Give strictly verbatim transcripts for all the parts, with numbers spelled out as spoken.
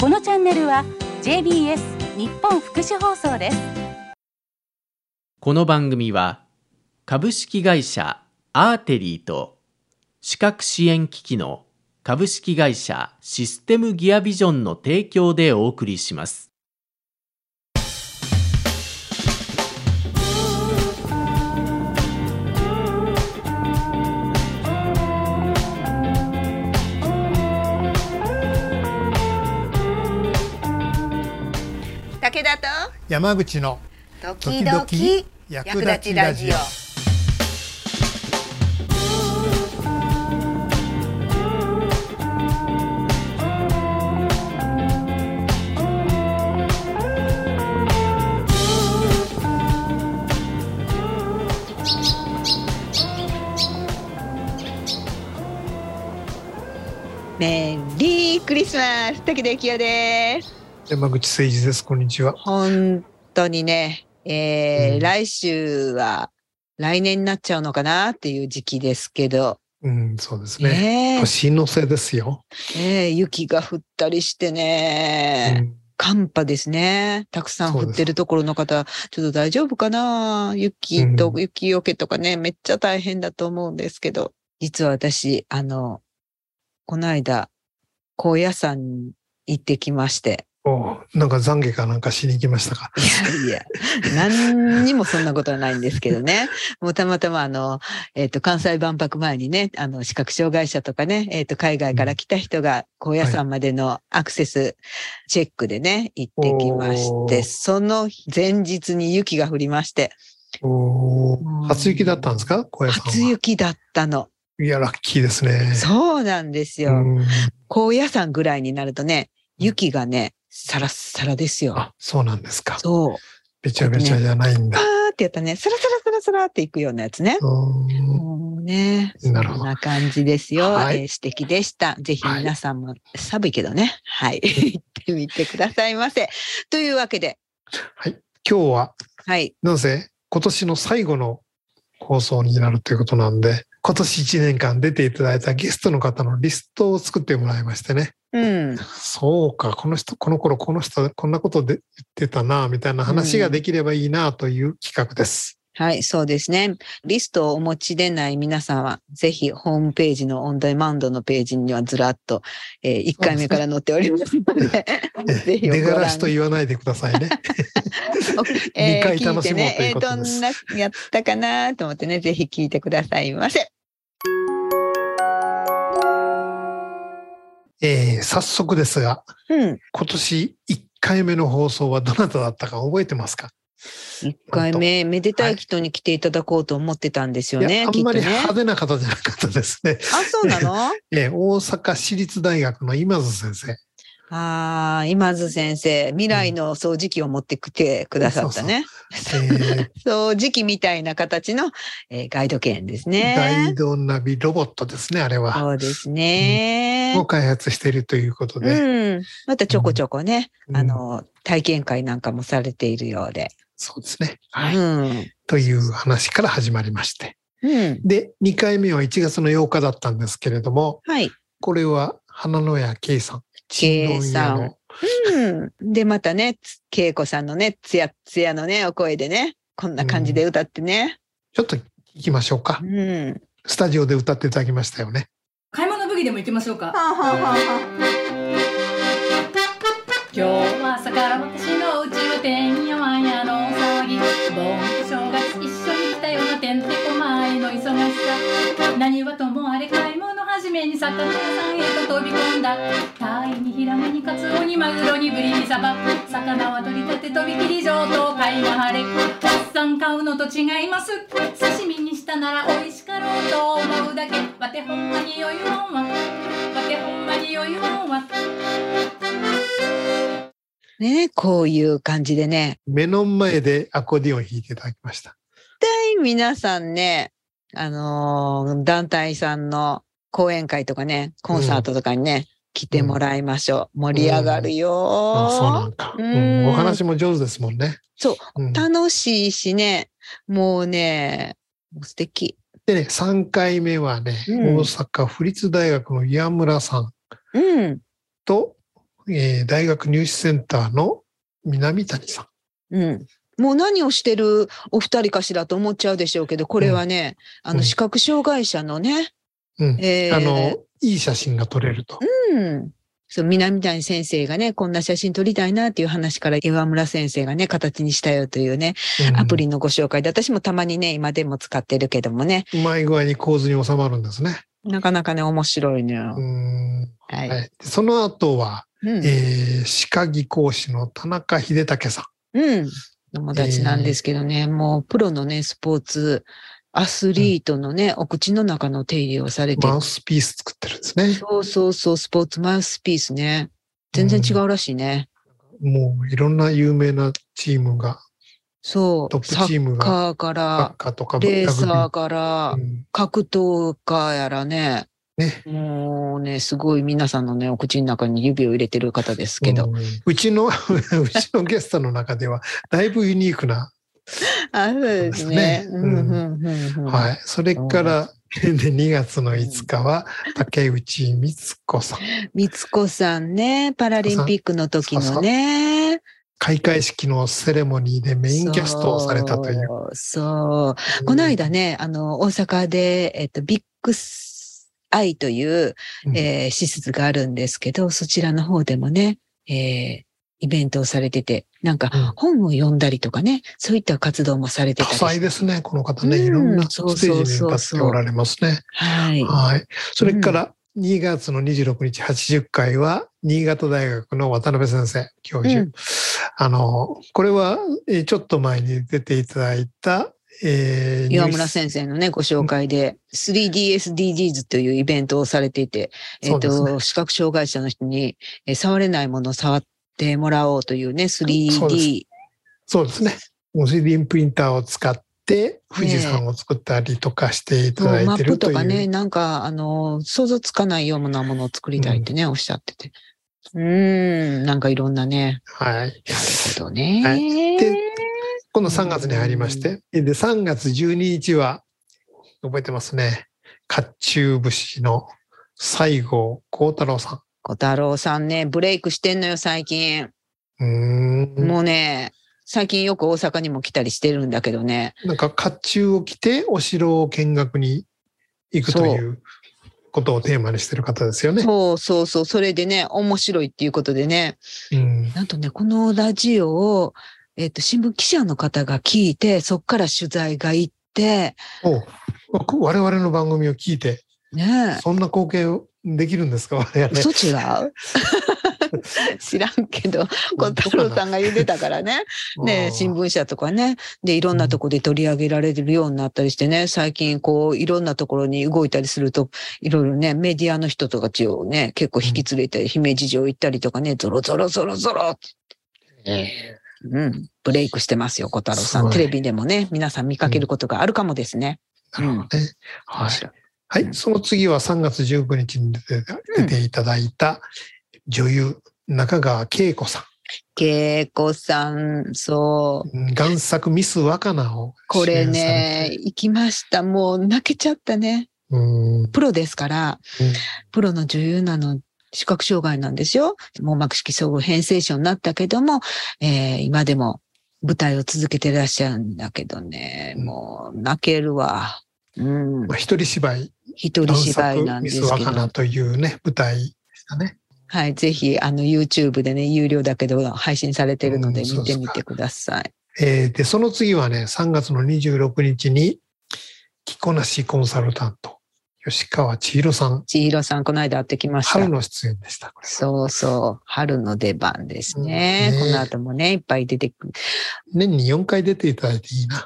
このチャンネルは ジェイビーエス 日本福祉放送です。 この番組は株式会社アーテリーと視覚支援機器の株式会社システムギアビジョンの提供でお送りします。 武田と山口の時々役立ちラジオ。メリークリスマス、武田幸也です。 山口誠二です。こんにちは。 本当にね、えーうん、来週は来年になっちゃうのかなっていう時期ですけど、 うん、そうですね。年の瀬ですよ。 えー、雪が降ったりしてね、うん、寒波ですね。たくさん降ってるところの方、ちょっと大丈夫かな。雪と、うん、雪よけとかね、めっちゃ大変だと思うんですけど、実は私、あの、この間、高野山に行ってきまして。 おなんか懺悔かなんかしに行きましたか。 いやいや、何にもそんなことはないんですけどね。もうたまたまあの、えっと、関西万博前にね、あの、視覚障害者とかね、えっと、海外から来た人が高野山までのアクセスチェックでね、行ってきまして、その前日に雪が降りまして。 お初雪だったんですか、高野山は。 初雪だったの。 いや、ラッキーですね。 そうなんですよ。高野山ぐらいになるとね、雪がね、サラッサラですよ。 あ、そうなんですか。 そう。 べちゃべちゃじゃないんだ。 パーってやったね、サラサラサラサラっていくようなやつね。もうね、そんな感じですよ。はい、えー、素敵でした。ぜひ皆さんも、はい、寒いけどね、はい、行ってみてくださいませ。というわけで。 はい、今日は、 はい。 なぜ今年の最後の放送になるということなんで、今年いちねんかん出ていただいたゲストの方のリストを作ってもらいましてね。 うん、 そうか、この人、この頃この人こんなことで言ってたな、みたいな話ができればいいなという企画です。 うん、はい、そうですね。リストをお持ちでない皆さんは、ぜひホームページのオンデマンドのページにはずらっと、えー、いっかいめから載っておりますので、ぜひ出がらしと言わないでくださいね。 えー、 にかい楽しもうということです。 聞いてね、えー、どんなやったかなと思ってね、ぜひ聞いてくださいませ。 えー、早速ですが、 うん、 今年いっかいめの放送はどなただったか覚えてますか？ いっかいめ、めでたい人に来ていただこうと思ってたんですよね。 はい、あんまり派手な方じゃなかったですね。 あ、そうなの？ えー、大阪市立大学の今津先生。 ああ、今津先生、未来の掃除機を持ってきてくださったね。掃除機みたいな形の、えー、ガイド犬ですね。 ガイドナビロボットですね、あれは。 そうですね。 うん、を開発しているということで。 うん。またちょこちょこね、うん、あの、体験会なんかもされているようで。 そうですね。はい。 うん、 という話から始まりまして。 うん、で、 にかいめはいちがつのようかだったんですけれども、 はい。 これは花野屋圭さん。 圭さん。うん。で、またね、恵子さんのね、つやつやのね、お声でね、こんな感じで歌ってね。 うん、ちょっと聞きましょうか。 うん。 スタジオで歌っていただきましたよね。 買い物ブギでも行きましょうか。はあはあはあ、今日は朝から私のうちはてんやわんやの騒ぎ。盆と正月一緒に来たようなてんてこまいの忙しさ。何はともあれ買い物始めに魚屋さんへと飛び込んだ。タイにヒラメにカツオにマグロにブリにサバ。魚は取り立てとびきり上等買いが晴れ。おっさん買うのと違います。刺身にしたなら美味しかろうと思うだけ。わてほんまに余裕わんわ。わてほんまに余裕わんわ。 ね、こういう感じでね。 目の前でアコーディオン弾いていただきました。 絶対皆さんね、あのー、団体さんの講演会とかね、コンサートとかにね、うん、来てもらいましょう。盛り上がるよー。 あ、そうなんか、うん。お話も上手ですもんね。 そう、うん、楽しいしね、もうね、素敵。 でね、さんかいめはね、うん、大阪府立大学の岩村さんうん、 と、 えー大学入試センターの南谷さん。 うん。もう何をしてるお二人かしらと思っちゃうでしょうけど、これはね、うん、あの、視覚障害者のね、 うん。 えー、 あの、いい写真が撮れると。 うん。そう、南谷先生がね、こんな写真撮りたいなっていう話から岩村先生がね、形にしたよというね、うん、アプリのご紹介で、私もたまにね、今でも使ってるけどもね。 うまい具合に構図に収まるんですね。 なかなかね、面白いのよ。 うんはいはい。その後は、 うん、 えー、歯科技講師の田中秀武さん。うん。友達なんですけどね、えー、もうプロのね、スポーツ、アスリートのね、うん、お口の中の手入れをされて。 マウスピース作ってるんですね。 そうそうそう、スポーツマウスピースね。全然違うらしいね。 うん、もういろんな有名なチームが。 そう。 トップチームが。 サッカーから、 サッカーとかレーサーから、うん、格闘家やらね。 ね。 もうね、すごい皆さんのね、お口の中に指を入れてる方ですけど。 うん、うちの、うちのゲストの中では、だいぶユニークな。 あ、そうですね。 はい。それから、で、にがつのいつかは、竹内光子さん。 光子さんね、パラリンピックの時のね。そうそう、 開会式のセレモニーでメインゲストをされたという。 そう。そう、この間ね、あの、大阪で、えっと、ビッグスアイという、うんえー、施設があるんですけど、そちらの方でもね、えー、イベントをされてて、なんか本を読んだりとかね、そういった活動もされてたりして。 多彩ですね、この方ね。いろんなステージに立っておられますね。 はい。 はい。それから、にがつのにじゅうろくにちはちじゅっかいは、新潟大学の渡辺先生、教授。うん、あの、これは、ちょっと前に出ていただいた、えー、岩村先生のね、ご紹介で、スリーディーエスディージーズ というイベントをされていて、えっと、ね、視覚障害者の人に、えー、触れないものを触ってもらおうというね、スリーディー。 そうですね。スリーディー プリンターを使って、富士山を作ったりとかしていただいてるという。 マップとかね、なんか、あの、想像つかないようなものを作りたいってね、うん、おっしゃってて。うーん、なんかいろんなね。 はい。なるほどね。 はい、で、今度さんがつに入りまして、で、さんがつじゅうににちは、覚えてますね。甲冑節の西郷幸太郎さん。 幸太郎さんね、ブレイクしてんのよ、最近。 うーん。 もうね、最近よく大阪にも来たりしてるんだけどね。 なんか甲冑を着てお城を見学に行くということをテーマにしてる方ですよね。 そうそうそう。それでね、面白いっていうことでね。うん、なんとね、このラジオを、えっと、新聞記者の方が聞いて、そっから取材が行って、 お我々の番組を聞いて、 ね、 そんな光景をできるんですか、我々。 嘘違う知らんけど、小太郎さんが言ってたからね。ね、新聞社とかね。で、いろんなとこで取り上げられるようになったりしてね、最近こう、いろんなところに動いたりすると、いろいろね、メディアの人とかちをね、結構引き連れて、姫路城行ったりとかね、ゾロゾロゾロゾロって。うん、ブレイクしてますよ、小太郎さん。テレビでもね、皆さん見かけることがあるかもですね。 なるほどね。はい。はい。その次はさんがつじゅうくにちに出て、出ていただいた女優、中川恵子さん。 恵子さん、そう。 贋作ミス若菜を。 これね、行きました。もう泣けちゃったね。 うんプロですから、うん、プロの女優なの。視覚障害なんですよ。網膜色総合変性症になったけども、えー、今でも舞台を続けてらっしゃるんだけどね、うん、もう泣けるわ。うん。 まあ、一人芝居。 一人芝居なんですけど。 ミス若菜というね、舞台でしたね。 はい、ぜひ、あの、YouTube でね、有料だけど配信されてるので見てみてください。 うん、えー、で、その次はね、さんがつのにじゅうろくにちに、着こなしコンサルタント。吉川千尋さん。 千尋さん、この間会ってきました。 春の出演でした。これそうそう。春の出番ですね。うん、ねこの後もね、いっぱい出てくる。 年によんかい出ていただいていいな。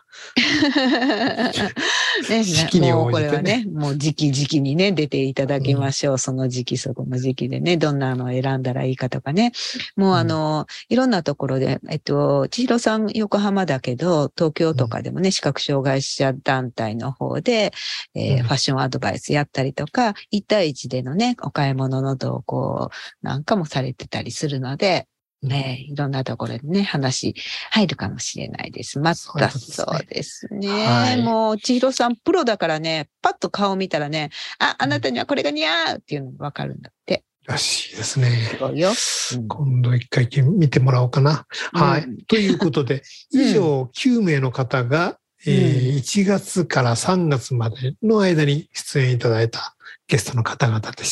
ね、 時期に応じてね。 もうこれはね、もう時期時期にね、出ていただきましょう。うん、その時期、そこの時期でね、どんなのを選んだらいいかとかね。もうあの、うん、いろんなところで、えっと、千尋さん横浜だけど、東京とかでもね、うん、視覚障害者団体の方で、えーうん、ファッションアドバイスやったりとか、一対一でのね、お買い物の動向なんかもされてたりするので、ね、いろんなところでね、話入るかもしれないです。またそうですね。はい、もう、千尋さんプロだからね、パッと顔見たらね、あ、あなたにはこれが似合うっていうのがわかるんだって。 らしいですね。 すごいよ。うん、 今度一回見てもらおうかな。うん、はい。ということで、以上きゅうめいの方が、うん、えー、いちがつからさんがつまでの間に出演いただいたゲストの方々でした。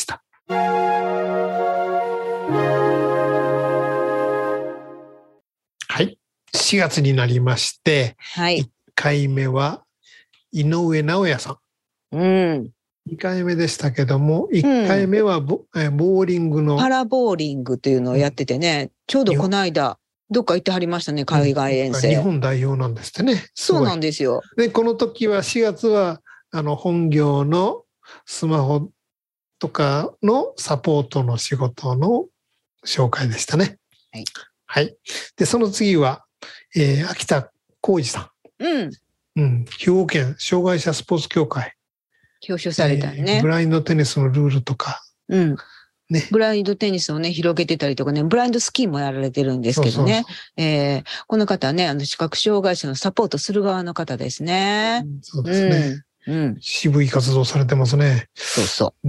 はい。しがつになりまして、はい、いっかいめは井上直也さん。うん。にかいめでしたけども、いっかいめは ボ,、うん、ボーリングの。 パラボーリングというのをやっててね、うん、ちょうどこの間、どっか行ってはりましたね、海外遠征。 うん、日本代表なんですってね。 そうなんですよ。 で、この時はしがつは、あの、本業のスマホとかのサポートの仕事の紹介でしたね。はい。はい。で、その次は、えー、秋田浩二さん。うん。うん。兵庫県障害者スポーツ協会。 表彰されたね、 えー。ブラインドテニスのルールとか。うん。 ね。ブラインドテニスをね、広げてたりとかね、ブラインドスキーもやられてるんですけどね。そうそうそう、えー、この方はね、あの、視覚障害者のサポートする側の方ですね。 うん、そうですね。うん。うん、渋い活動されてますね。 そうそう。 うん。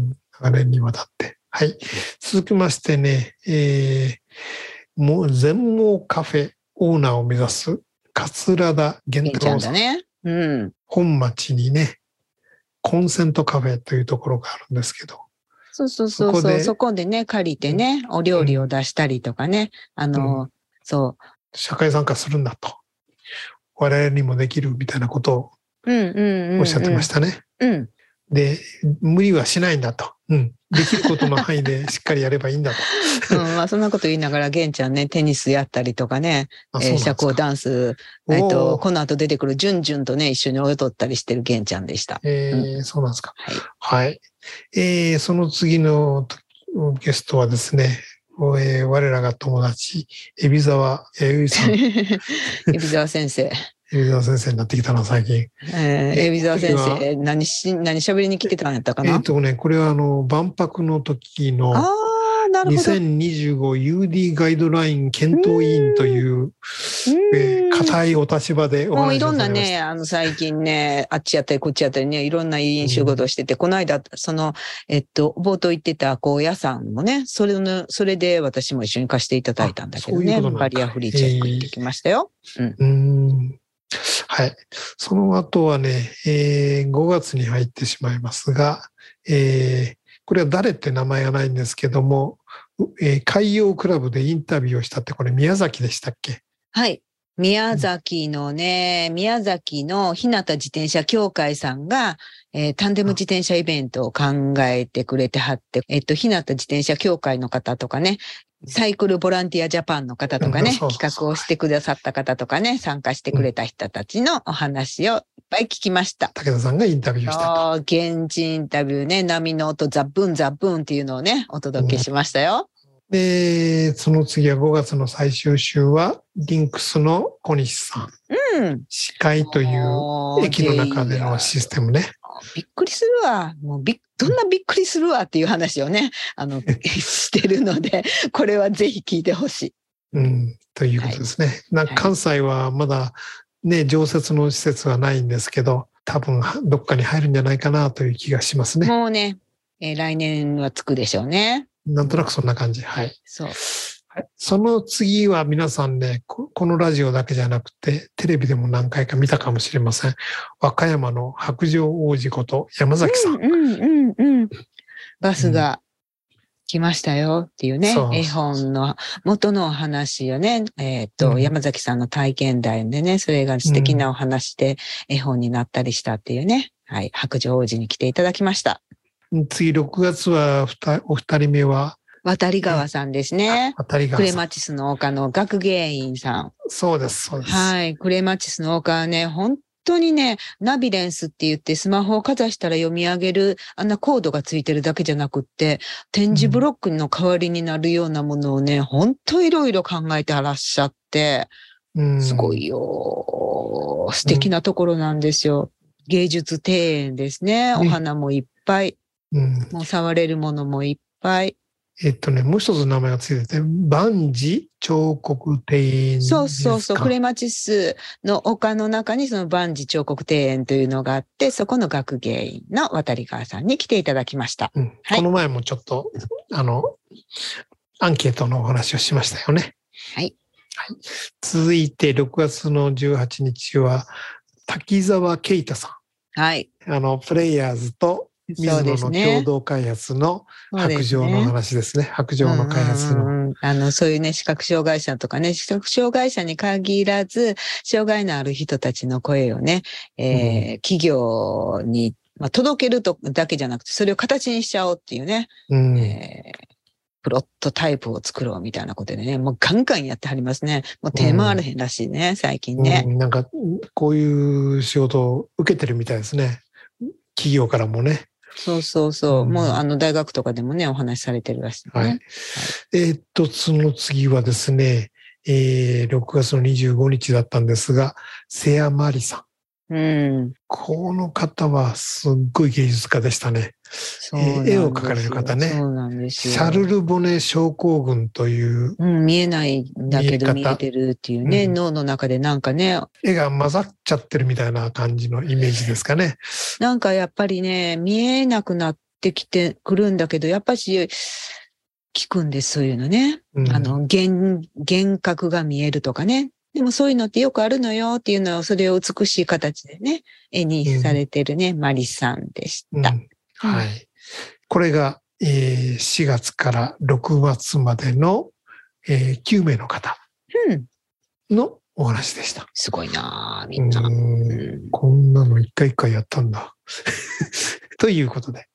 長年にわたって。はい。続きましてね、えー、もう全盲カフェオーナーを目指す桂田源太郎さん。 ね。うん。 本町にね、コンセントカフェというところがあるんですけど。 そうそうそうそう。そこで、そこでね、借りてね、うん、お料理を出したりとかね。あの、うん、そう。 社会参加するんだと。我々にもできるみたいなことをおっしゃってましたね。うん、うん。で、無理はしないんだと。うん。できることの範囲でしっかりやればいいんだと。 うん、まあそんなこと言いながら、玄ちゃんね、テニスやったりとかね、えー、社交ダンス、えっと、この後出てくるジュンジュンとね、一緒に踊ったりしてる玄ちゃんでした。 えー、うん、そうなんですか。はい。はい。えー、その次のゲストはですね、えー、我らが友達、海老沢弥生さん。 海老沢先生。 海老沢先生になってきたな、最近。 えー、海老沢先生、何し、何喋りに来てたんやったかな。 えっとね、これはあの、万博の時の、にせんにじゅうご ユーディー ガイドライン検討委員という、えー、固いお立場でお話をされました。もういろんなね、あの、最近ね、あっちやったりこっちやったりね、いろんな委員仕事をしてて、うん、この間、その、えっと、冒頭言ってた、こう、屋さんもね、それの、それで私も一緒に貸していただいたんだけどね、ううバリアフリーチェック行ってきましたよ。 えー、うん。うんはい。その後はね、えー、ごがつに入ってしまいますが、えー、これは誰って名前がないんですけども、えー、海洋クラブでインタビューをしたって、これ宮崎でしたっけ？ はい。宮崎のね、うん、宮崎の日向自転車協会さんが、えー、タンデム自転車イベントを考えてくれてはって、えっと、日向自転車協会の方とかね、サイクルボランティアジャパンの方とかね、うん、企画をしてくださった方とかね、参加してくれた人たちのお話をいっぱい聞きました。 武田さんがインタビューしたと。 現地インタビューね、波の音、ザッブンザッブンっていうのをね、お届けしましたよ。 うん、で、その次はごがつの最終週は、リンクスの小西さん。うん。司会という駅の中でのシステムね。 びっくりするわ。もうびっ、どんなびっくりするわっていう話をね、あの、してるので、これはぜひ聞いてほしい。 うん、ということですね。はい、なんか関西はまだね、常設の施設はないんですけど、多分どっかに入るんじゃないかなという気がしますね。 もうね、えー、来年はつくでしょうね。 なんとなくそんな感じ。はい。 そう。 はい、その次は皆さんねこ、このラジオだけじゃなくて、テレビでも何回か見たかもしれません。和歌山の白状王子こと山崎さん。 うんうんうんうん。バスが来ましたよっていうね、うん、絵本の元のお話よね。えっと、うん、山崎さんの体験談でね、それが素敵なお話で絵本になったりしたっていうね。はい。白状王子に来ていただきました。 次、ろくがつはお二人目は、 渡り川さんですね。 渡り川さん。 クレマチスの丘の学芸員さん。 そうです、そうです。 はい。クレマチスの丘はね、本当にね、ナビレンスって言ってスマホをかざしたら読み上げる、あんなコードがついてるだけじゃなくって、点字ブロックの代わりになるようなものをね、本当いろいろ考えてらっしゃって、すごいよ。素敵なところなんですよ。芸術庭園ですね。お花もいっぱい。うん、もう触れるものもいっぱい。 えっとね、もう一つ名前がついてて、万事彫刻庭園ですか？ そうそうそう。クレマチスの丘の中にその万事彫刻庭園というのがあって、そこの学芸員の渡川さんに来ていただきました。 うんはい、 この前もちょっと、あの、アンケートのお話をしましたよね。 はい。 はい、続いてろくがつのじゅうはちにちは、滝沢啓太さん。 はい。 あの、プレイヤーズと水野の共同開発の白状の話ですね。すね白状の開発の、 うんうん。あの、そういうね、視覚障害者とかね、視覚障害者に限らず、障害のある人たちの声をね、えーうん、企業に、まあ、届けるとだけじゃなくて、それを形にしちゃおうっていうね。うんえープロットタイプを作ろうみたいなことでね、もうガンガンやってはりますね。もう手回らへんらしいね、うん、最近ね、 うん。なんか、こういう仕事を受けてるみたいですね。企業からもね。 そうそうそう。うん、もうあの大学とかでもね、お話しされてるらしいね。はい。はい、 えー、っと、その次はですね、えー、ろくがつのにじゅうごにちだったんですが、瀬谷真理さん。うん、この方はすっごい芸術家でしたね。えー、絵を描かれる方ね。 そうなんですよ。 シャルル・ボネ症候群という、 うん。見えないんだけど見えてるっていうね、うん、脳の中でなんかね。 絵が混ざっちゃってるみたいな感じのイメージですかね。 なんかやっぱりね、見えなくなってきてくるんだけど、やっぱし聞くんです、そういうのね。うん、あの、幻、幻覚が見えるとかね。でもそういうのってよくあるのよっていうのを、それを美しい形でね、絵にされてるね、うん、マリさんでした。うんはい。これが、えー、しがつからろくがつまでの、えー、きゅうめいの方のお話でした。うん、 すごいなぁ、みんな。 うんうん、こんなの一回一回やったんだ。ということで。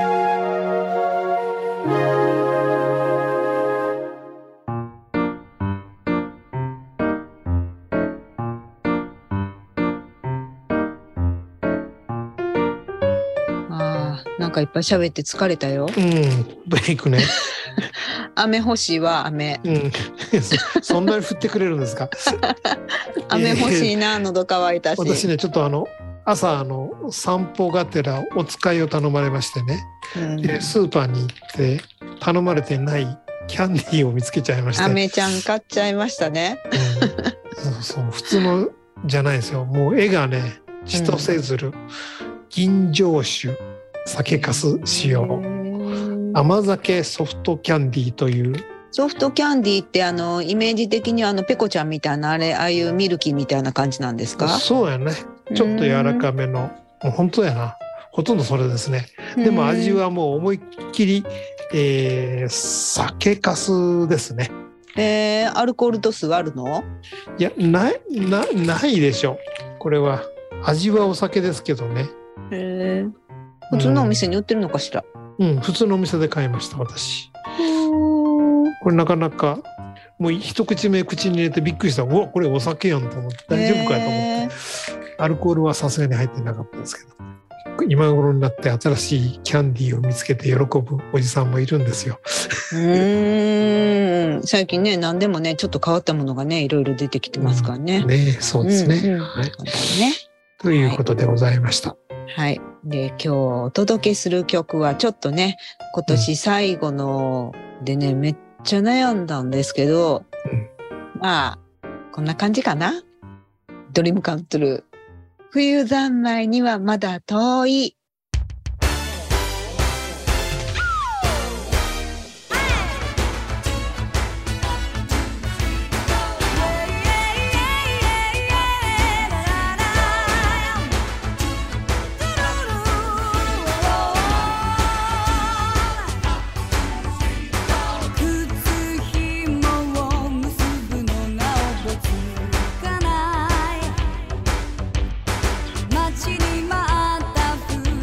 なんかいっぱい喋って疲れたよ。 うん、ブレイクね。 雨欲しいわ、雨。 うん、そ, そんなに降ってくれるんですか？ 雨欲しいな、喉乾いたし。 私ね、ちょっとあの、朝、あの、散歩がてらお使いを頼まれましてね、うん、でスーパーに行って頼まれてないキャンディーを見つけちゃいました。 雨ちゃん買っちゃいましたね。 うん、そうそう、普通のじゃないですよ。もう絵がね、千歳鶴、うん、銀城酒、酒粕使用、甘酒ソフトキャンディーという。 ソフトキャンディーってあのイメージ的にはあのペコちゃんみたいなあれああいうミルキーみたいな感じなんですか？ そうやね。ちょっと柔らかめの、もう本当やな。ほとんどそれですね。でも味はもう思いっきり、えー、酒粕ですね。 えー、アルコール度数あるの？ いや、ないなないでしょ。これは味はお酒ですけどね。 へー、普通のお店に売ってるのかしら？ うん、うん、普通のお店で買いました私。これなかなかもう一口目口に入れてびっくりした。うわ、これお酒やんと思って大丈夫かと思って、アルコールはさすがに入ってなかったんですけど、今頃になって新しいキャンディーを見つけて喜ぶおじさんもいるんですよ。 うーん、最近ね、何でもね、ちょっと変わったものがね、いろいろ出てきてますからね。 うん、ね、そうですね。うんうん、はい、ね。ということでございました。 はい。はい、で、今日お届けする曲はちょっとね、今年最後のでね、うん、めっちゃ悩んだんですけど、うん、まあこんな感じかな。ドリームカントゥルー。冬三昧にはまだ遠い。 待ちに待った冬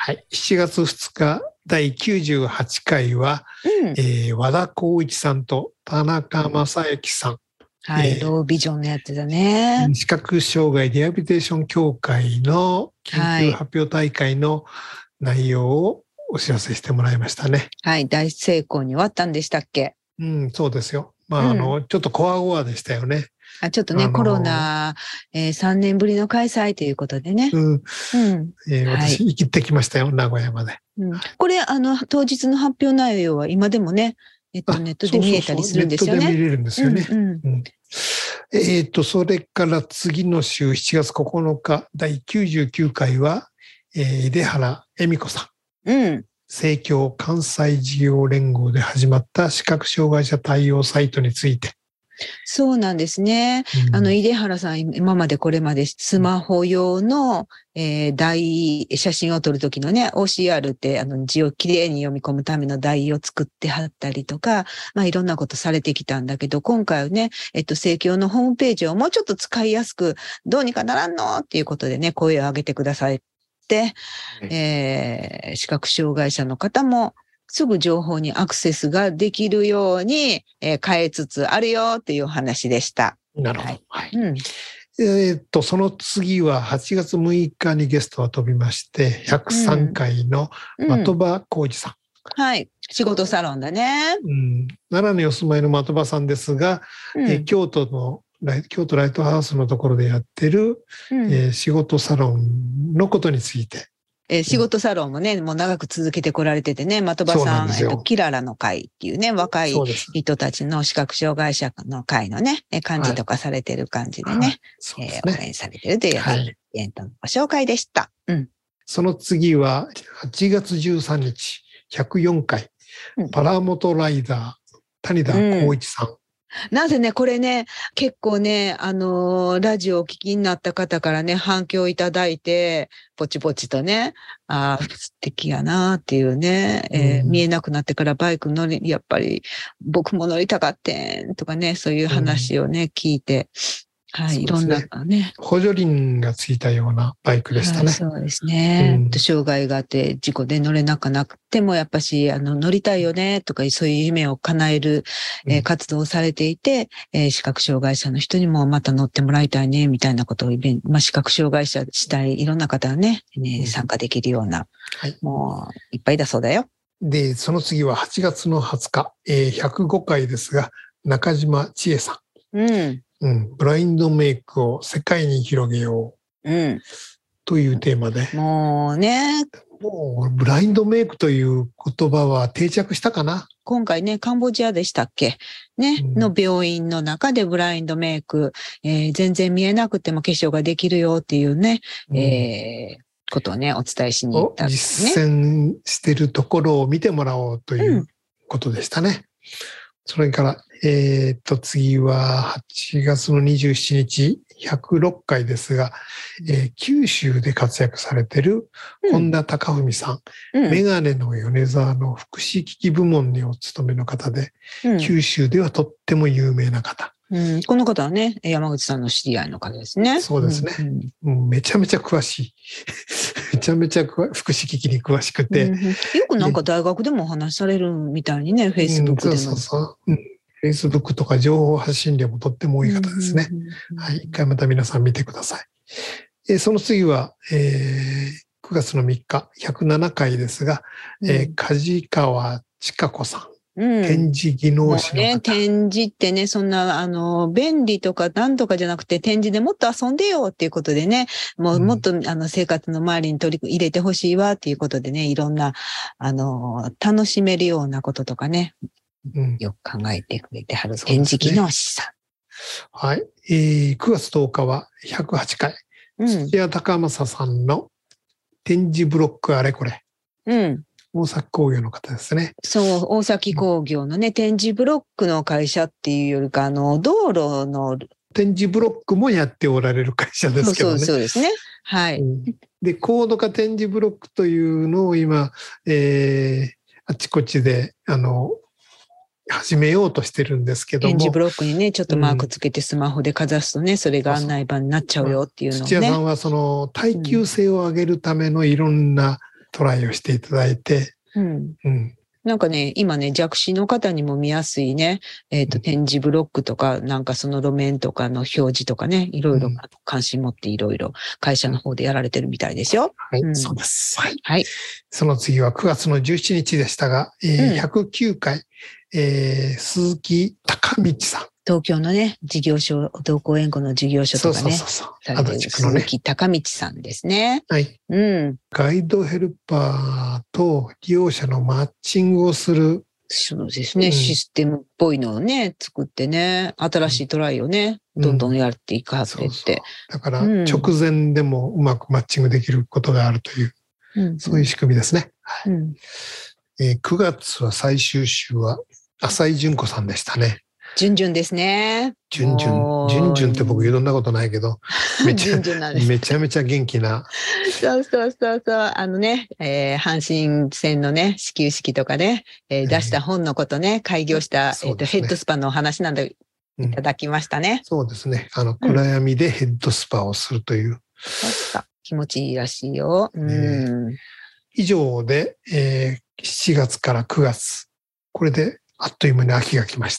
はい。しちがつふつか、だいきゅうじゅうはちかいは、 うん。 えー和田光一さんと田中正幸さん、 はい。 えーロービジョンのやつだね。 視覚障害リハビリテーション協会の研究発表大会の内容をお知らせしてもらいましたね。 はい。大成功に終わったんでしたっけ？ うん、そうですよ。まあ、 うんあの、ちょっとコアゴアでしたよね。 あ、ちょっとね、 あのーコロナ、えー、さんねんぶりの開催ということでね。 うん。 うん。 えーはい私、行ってきましたよ、名古屋まで。 うん、これ、あの、当日の発表内容は今でもね、えっと、 あネットで見えたりするんですよね。 そうそうそう、ネットで見れるんですよね。 うんうんうんえっと、それから次の週、しちがつここのか、だいきゅうじゅうきゅうかいは、えー、出原恵美子さん。 うん。 生協関西事業連合で始まった視覚障害者対応サイトについて。 そうなんですね。 うんあの、井出原さん、今までこれまでスマホ用の、えー、台、写真を撮るときのね、オーシーアール って、あの、字をきれいに読み込むための台を作ってはったりとか、まあ、いろんなことされてきたんだけど、今回はね、えっと、生協のホームページをもうちょっと使いやすく、どうにかならんのっていうことでね、声を上げてくださいって、えー、視覚障害者の方も、すぐ情報にアクセスができるように、えー変えつつあるよっていうお話でした。 なるほど。 はいはいうん。 えっと、その次ははちがつむいかにゲストは飛びまして、ひゃくさんかいのうん的場浩二さん。 はい。仕事サロンだね。 うん、奈良にお住まいの的場さんですが、 うんえー京都のライ京都ライトハウスのところでやってる、 うんえー仕事サロンのことについて。 えー仕事サロンもね、もう長く続けてこられててね、的場そうなさん、 んですよえっと、キララの会っていうね、若いそうです。 人たちの視覚障害者の会のね、え感じとかされてる感じでね、 はいそうでえー応すね。 援されてるというはいイベントのご紹介でした。うん。 その次ははちがつじゅうさんにち、ひゃくよんかい、 うんパラモトライダー、谷田光一さん。 なぜね、これね、結構ね、あのーラジオをお聞きになった方からね、反響いただいて、ポチポチとね、ああ、素敵やなっていうね、えーうん見えなくなってからバイク乗り、やっぱり僕も乗りたかってんとかね、そういう話をね、聞いて、はい、 そういろんですねなね、 補助輪がついたようなバイクでしたね。 はい、そうですね。 うん障害があって事故で乗れなくなくても、やっぱし、あの、乗りたいよね、とか、そういう夢を叶える、えーうん活動をされていて、えー視覚障害者の人にもまた乗ってもらいたいね、みたいなことをイベント、まあ、視覚障害者主体、いろんな方がね、ねうん参加できるような、 はいもう、いっぱいだそうだよ。 で、その次ははちがつのはつか、えーひゃくごかいですが、中島千恵さうん、 ん。うん、ブラインドメイクを世界に広げよううん。 というテーマで、 もうね、 もうブラインドメイクという言葉は定着したかな。 今回ね、カンボジアでしたっけね、 うんの病院の中でブラインドメイク、えー全然見えなくても化粧ができるよっていうね、 うんえーことをね、お伝えしに行をったんです実ね。 践してるところを見てもらおうということでしたね。それから、えっと、次ははちがつのにじゅうしちにち、ひゃくろっかいですが、えー九州で活躍されてるうん本田貴文さん、 うんメガネの米沢の福祉機器部門にお勤めの方で、 うん九州ではとっても有名な方。 うんこの方はね、山口さんの知り合いの方ですね。 そうですねうんうんめちゃめちゃ詳しい。めちゃめちゃ詳福祉機器に詳しくて、 うんうんよくなんか大学でもお話しされるみたいにね、フェイスブックでも。 うんそうそうそう。うんフェイスブックとか情報発信量もとっても多い方ですね。 うんうんうんはい。一回また皆さん見てください。えーその次は、えーくがつのみっか、ひゃくななかいですが、えー梶川千佳子さん、 うん展示技もうね、 能士の方。 展示ってね、そんな、あの、便利とかなんとかじゃなくて、展示でもっと遊んでよっていうことでね、もううんもっと、あの、生活の周りに取り入れてほしいわっていうことでね、いろんな、あの、楽しめるようなこととかね、 うんよく考えてくれてはるそうですね展示技能士さはい。えーくがつとおかはひゃくはちかい、 ん。うん土。屋高正さんの展示ブロックあれこれ。 うん。 大崎工業の方ですね。 そう、大崎工業のね、展示ブロックの会社っていうよりか、あの、道路の、 展示ブロックもやっておられる会社でそうそうすけどね。 そうですね。はい。 うんで、コード化展示ブロックというのを今、えーあちこちで、あの、始めようとしてるんですけども。 展示ブロックにね、ちょっとマークつけてスマホでかざすとね、それが案内板になっちゃうよっていうのを土屋さんね。 はその耐久性を上げるためのいろんな、 トライをしていただいて、 うんうん、 なんかね、今ね、弱視の方にも見やすいね、えっと、点字ブロックとか、なんかその路面とかの表示とかね、いろいろ関心持っていろいろ会社の方でやられてるみたいですよ。 はい、 うん、 そうです。はい。 はい。 その次はくがつのじゅうしちにちでしたが、えーうん、 ひゃくきゅうかい、えー、鈴木隆道さん。 東京のね、事業所、同行援護の事業所とかね、 そうそうそうそう。 されてる鈴木隆道さんですね。 はい。 うん。 ガイドヘルパーと利用者のマッチングをする。 そうですね、 うん、 システムっぽいのをね、作ってね、新しいトライをね、うん、どんどんやっていかはってって。そうそうだから、直前でもうまくマッチングできることがあるという、うん、そういう仕組みですね。うん、えー、くがつは最終週は浅井純子さんでしたね。 じゅんじゅんですね。 じゅんじゅん。じゅんじゅんって僕いろんなことないけど、めちゃめちゃめちゃ元気な。 そうそうそうそう。あのね、えー、阪神戦のね、始球式とかね、えー、出した本のことね、開業した、えー、えーとヘッドスパのお話などいただきましたね。 うん、そうですね。あの、暗闇でヘッドスパをするという。うん、 気持ちいいらしいよ。うん、 以上で、えー、しちがつからくがつ。これであっという間に秋が来ました。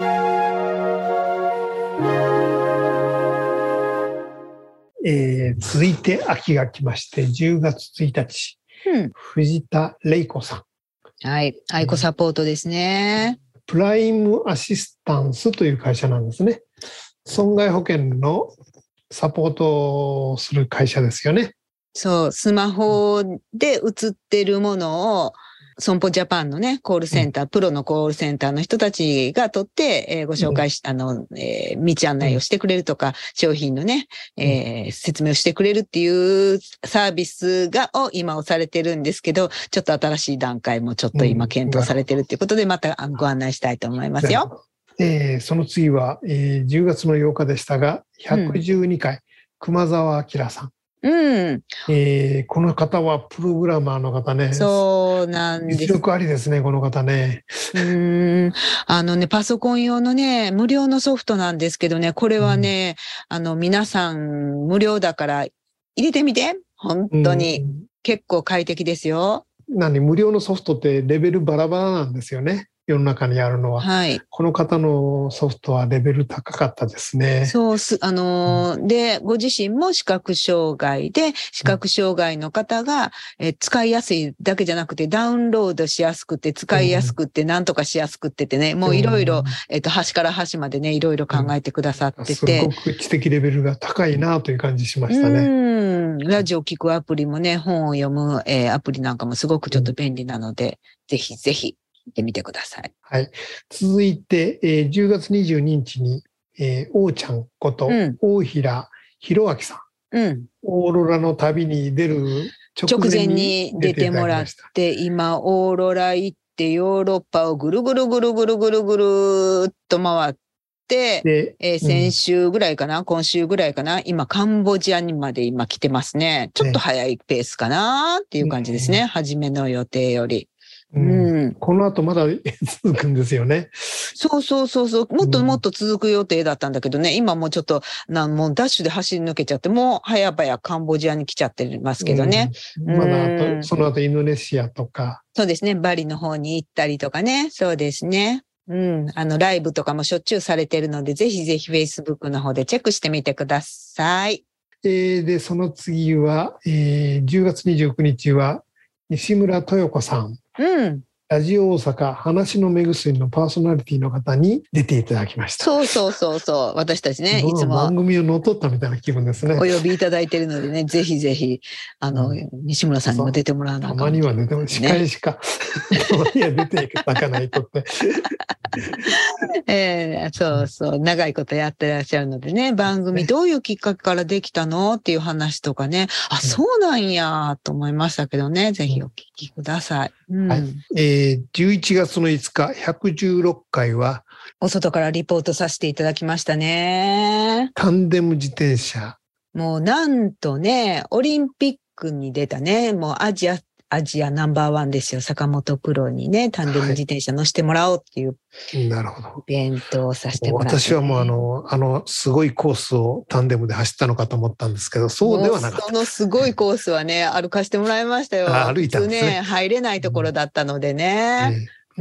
えー、続いて秋が来ましてじゅうがつついたち、うん、藤田玲子さん。はい、愛子サポートですね。 プライムアシスタンスという会社なんですね。損害保険のサポートをする会社ですよね。 そう、スマホで映ってるものを損保ジャパンのね、コールセンター、うん、プロのコールセンターの人たちが取って、えー、ご紹介し、うん、あの、えー、道案内をしてくれるとか、うん、商品のね、えー、説明をしてくれるっていうサービスが、を今をされてるんですけど、ちょっと新しい段階もちょっと今検討されてるっていうことで、またご案内したいと思いますよ。 えー、その次は、えー、じゅうがつのようかでしたが、ひゃくじゅうにかい、うん、熊沢明さん。 うん。 えー、この方はプログラマーの方ね。 そうなんです。 実力ありですね、この方ね。 うーん。あのね、パソコン用のね、無料のソフトなんですけどね、これはね、うん、あの、皆さん無料だから入れてみて。本当に。結構快適ですよ。 何、無料のソフトってレベルバラバラなんですよね。世の中にあるのは、 はい、 この方のソフトはレベル高かったですね。 そうす、あのーうん、で、ご自身も視覚障害で、視覚障害の方が、え使いやすいだけじゃなくて、ダウンロードしやすくて、使いやすくて、なんとかしやすくっててね、もういろいろ、えっと、端から端までね、いろいろ考えてくださってて。 うん、すごく知的レベルが高いなという感じしましたね。 うん、ラジオ聞くアプリもね、本を読む、えー、アプリなんかもすごくちょっと便利なので、うん、ぜひぜひ。見てみてください。 はい。続いて、えー、じゅうがつにじゅうににちに、えー、王ちゃんこと、うん、大平弘明さん。うん。オーロラの旅に出る直前に出てもらって、 今、オーロラ行ってヨーロッパをぐるぐるぐるぐるぐるぐるっと回って、でえー、先週ぐらいかな、うん、今週ぐらいかな、今、カンボジアにまで今来てますね。ちょっと早いペースかなっていう感じですね。ね、初めの予定より。 うん、この後まだ続くんですよね。 そうそうそうそう。もっともっと続く予定だったんだけどね、うん、今もうちょっと、なんもうダッシュで走り抜けちゃって、もう早々カンボジアに来ちゃってますけどね。 うん、まだあと、その後インドネシアとか。 そうですね。バリの方に行ったりとかね。そうですね。うん。あの、ライブとかもしょっちゅうされてるので、ぜひぜひ Facebook の方でチェックしてみてください。 えー、で、その次は、えー、じゅうがつにじゅうくにちは、西村豊子さん。うん。ラジオ大阪話の目薬のパーソナリティの方に出ていただきました。 そうそうそうそう。私たちね、いつも番組を乗っ取ったみたいな気分ですね。 お呼びいただいているのでね、ぜひぜひ、あの、うん、西村さんにも出てもらわなきゃ、ね。たまには出ても、司会しか、たまには出ていただかないとって。 えー、そうそう。長いことやってらっしゃるのでね、番組どういうきっかけからできたのっていう話とかね、あ、そうなんやと思いましたけどね、ぜひお聞きください。うん、 はい。えー、じゅういちがつのいつか、ひゃくじゅうろっかいは、 お外からリポートさせていただきましたね。 タンデム自転車。 もうなんとね、オリンピックに出たね、もうアジア、 アジアナンバーワンですよ。坂本プロにね、タンデム自転車乗せてもらおうっていうなるほど。 イベントをさせてもらって、ね、 私はもうあの、あの、すごいコースをタンデムで走ったのかと思ったんですけど、そうではなかった。 そのすごいコースはね、歩かせてもらいましたよ。 歩いたんですね。 普通ね、入れないところだったのでね。うんうん、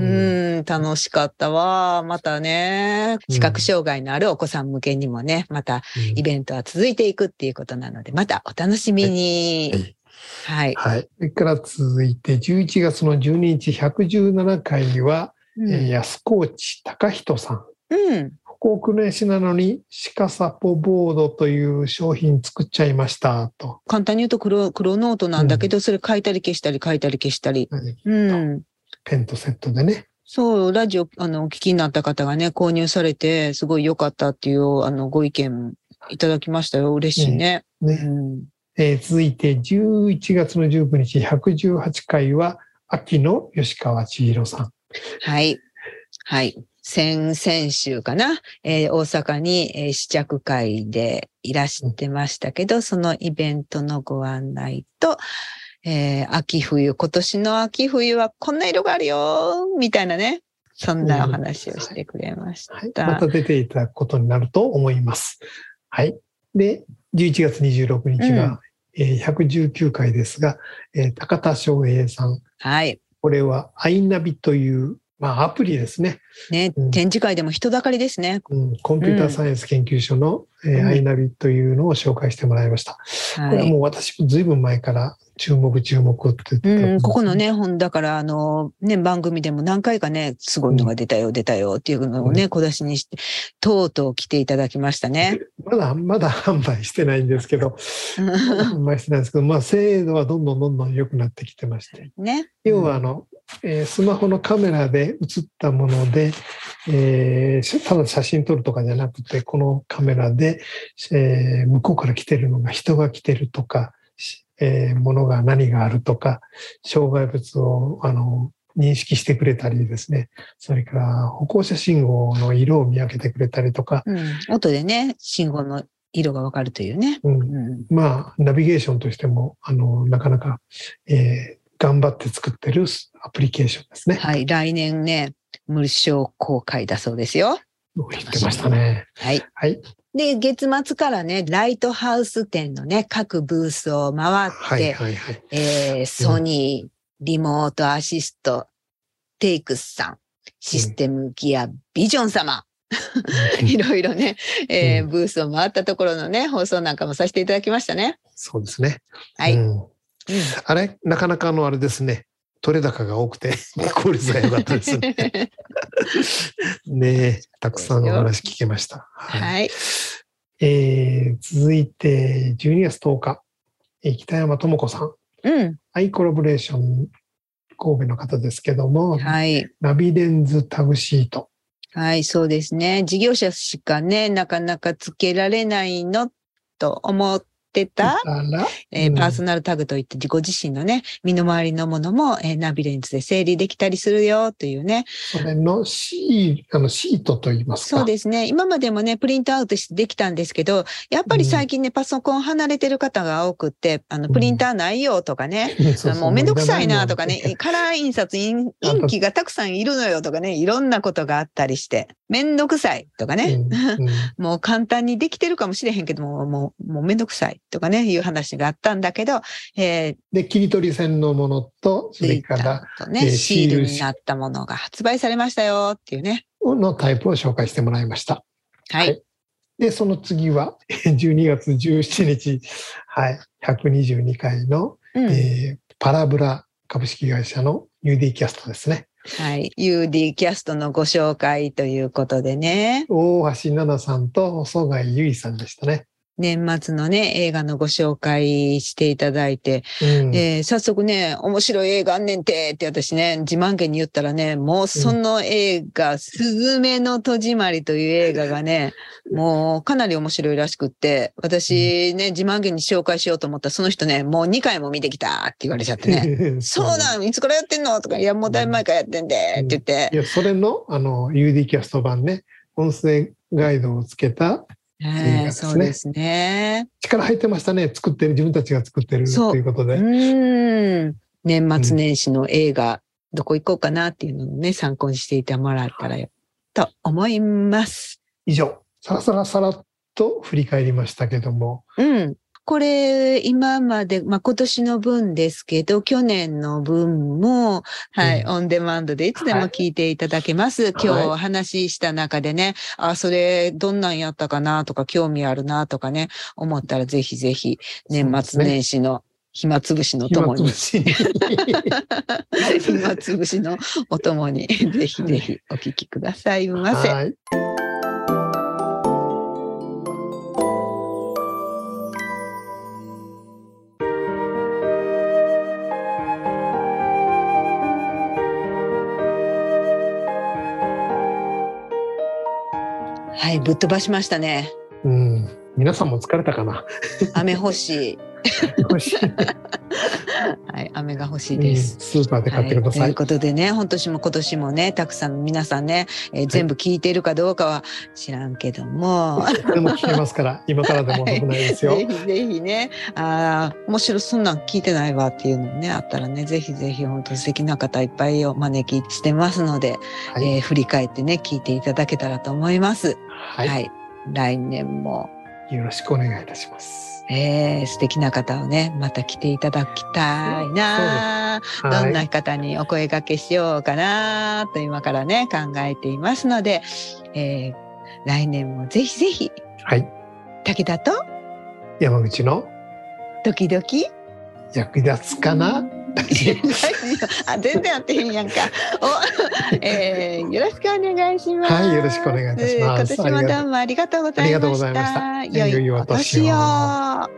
楽しかったわ。またね、視覚障害のあるお子さん向けにもね、またイベントは続いていくっていうことなので、またお楽しみに。はい。 はい。はい。それから続いて、じゅういちがつのじゅうににちひゃくじゅうななかいは、うんえー、安河内隆人さん。うん。航空の絵師なのに鹿サポボードという商品作っちゃいましたと。 簡単に言うと黒、黒ノートなんだけど、うん、それ書いたり消したり書いたり消したり。うん。 ペンとセットでね。 そう、ラジオ、あの、お聞きになった方がね、購入されて、すごい良かったっていう、あの、ご意見いただきましたよ。嬉しいね。ねねうんえー、続いて、じゅういちがつのじゅうくにち、ひゃくじゅうはちかいは、秋の吉川千尋さん。 はい。はい。先々週かな、えー、大阪に、えー、試着会でいらしてましたけど、そのイベントのご案内と、えー、秋冬、今年の秋冬はこんな色があるよ、みたいなね、そんなお話をしてくれました。 はいはい、また出ていただくことになると思います。はい。で、じゅういちがつにじゅうろくにちが、うんえー、ひゃくじゅうきゅうかいですが、えー、高田翔平さん。 はい。 これはアイナビという、まあアプリですね。 ね、うん、展示会でも人だかりですね。 うん、コンピューターサイエンス研究所の、うんえー、アイナビというのを紹介してもらいました。はい、これはもう私もずいぶん前から注目注目って言ってた、ねうん、ここのね、本だからあの、ね、番組でも何回かね、すごいのが出たよ、うん、出たよっていうのをね、うん、小出しにして、とうとう来ていただきましたね。 まだ、まだ販売してないんですけど、まだ販売してないんですけど、まあ精度はどんどんどんどん良くなってきてまして。 ね。 要はあの、えー、スマホのカメラで写ったもので、えー、ただ写真撮るとかじゃなくて、このカメラで、えー、向こうから来てるのが人が来てるとか、えー、物が何があるとか、障害物をあの認識してくれたりですね、それから歩行者信号の色を見分けてくれたりとか、 うん、音でね、信号の色がわかるというね、 うんうん。まあ、ナビゲーションとしても、あの、なかなか、えー、頑張って作ってるアプリケーションですね。 はい、来年ね、無償公開だそうですよ。 言ってましたね。 はい。 はい。 で、月末からね、ライトハウス店のね、各ブースを回って、はいはいはい、えー、ソニー、うん、リモートアシスト、テイクスさん、システムギア、ビジョン様、うん、いろいろね、えーうん、ブースを回ったところのね、放送なんかもさせていただきましたね。 そうですね。 はい。うんうん、あれ、なかなかのあれですね。取れ高が多くて効率が良かったですね。ねえ、たくさんお話聞けました。 はい。はい、 えー、続いてじゅうにがつとおか、北山智子さん。 うん。 アイコラボレーション神戸の方ですけども、 はい。 ナビレンズタグシート。 はい、そうですね。事業者しかね、なかなかつけられないのと思ってた、えーうん、パーソナルタグといってご自身のね、身の回りのものも、えー、ナビレンズで整理できたりするよというね。 それのシー、あのシートと言いますか。 そうですね。今までもね、プリントアウトしてできたんですけど、やっぱり最近ね、うん、パソコン離れてる方が多くって、あの、プリンターないよとかね、うん、もうめんどくさいなとかね、カラー印刷、インキがたくさんいるのよとかね、いろんなことがあったりして、めんどくさいとかね、うんうん、もう簡単にできてるかもしれへんけども、もう、もうめんどくさいとかね、いう話があったんだけど、えー、 で、切り取り線のものと、それから、 ね、えー、シールになったものが発売されましたよっていうね。 のタイプを紹介してもらいました。 はい。はい、 で、その次は、じゅうにがつじゅうしちにち、はい、ひゃくにじゅうにかいの、うんえー、パラブラ株式会社の ユーディー キャストですね。 はい。ユーディー キャストのご紹介ということでね。 大橋奈々さんと細貝結衣さんでしたね。 年末のね、映画のご紹介していただいて、うんえー、早速ね、面白い映画あんねんてって私ね、自慢げに言ったらね、もうその映画、うん、すずめの戸締まりという映画がね、もうかなり面白いらしくって、私ね、自慢げに紹介しようと思ったらその人ね、もうにかいも見てきたって言われちゃってね、そうなん、いつからやってんのとか、いや、もうだいぶ前からやってんでって言って。 うん、いや、それの、あの、ユーディー キャスト版ね、音声ガイドをつけた、 ね、そうですね。 力入ってましたね。作ってる、自分たちが作ってるということで。 うん。 年末年始の映画、どこ行こうかなっていうのをね、参考にしていてもらえたらよ、と思います。 以上、さらさらさらっと振り返りましたけども。 うん。これ、今まで、まあ、今年の分ですけど、去年の分も、はい、うん、オンデマンドでいつでも聞いていただけます。はい、今日お話しした中でね、はい、あ、それ、どんなんやったかなとか、興味あるなとかね、思ったらぜひぜひ、年末年始の暇つぶしのともに。暇つぶしのおともに、ぜひぜひお聞きくださいませ。はい。はい、ぶっ飛ばしましたね。 うん、皆さんも疲れたかな。 雨欲しい。 欲しい。 はい、雨が欲しいです。 うん、スーパーで買ってください。 はい、ということでね、今年も今年もね、たくさん皆さんね、えー、全部聞いているかどうかは知らんけども。 でも聞けますから、今からでも遅くないですよ。 はい、ぜひぜひね、ああ、もしろそんなん聞いてないわっていうのね、あったらね、ぜひぜひ本当素敵な方いっぱいお招きしてますので、はい、えー、振り返ってね、聞いていただけたらと思います。はい。はい、来年もよろしくお願いいたします。 えー、素敵な方をね、また来ていただきたいな、はい、どんな方にお声掛けしようかなと今からね、考えていますので、えー、来年もぜひぜひ、 はい。 武田と山口の時々 役立つかなあ、全然やってへんやんか。お、えー、よろしくお願いします。 はい、よろしくお願いいたします。 今年もどうもありがとうございました。 ありがとうございました。 良いお年を。